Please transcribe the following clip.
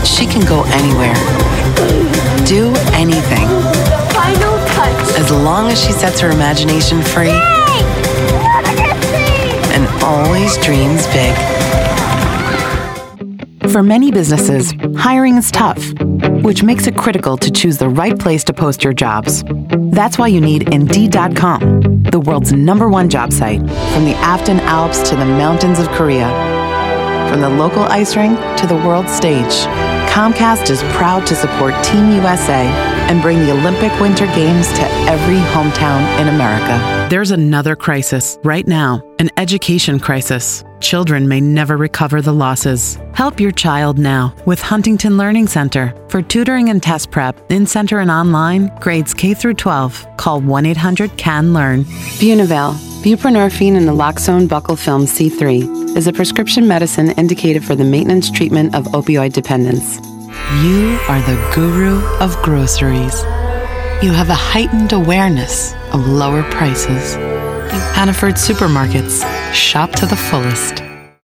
she can go anywhere, do anything, Final touch. as long as she sets her imagination free and always dreams big. For many businesses, hiring is tough, which makes it critical to choose the right place to post your jobs. That's why you need Indeed.com, the world's #1 job site. From the Afton Alps to the mountains of Korea, from the local ice rink to the world stage, Comcast is proud to support Team USA and bring the Olympic Winter Games to every hometown in America. There's another crisis right now, an education crisis. Children may never recover the losses. Help your child now with Huntington Learning Center. For tutoring and test prep, in-center and online, grades K through 12. Call 1-800-CAN-LEARN. Bunavil, buprenorphine and naloxone buccal film C3, is a prescription medicine indicated for the maintenance treatment of opioid dependence. You are the guru of groceries. You have a heightened awareness of lower prices. Hannaford Supermarkets. Shop to the fullest.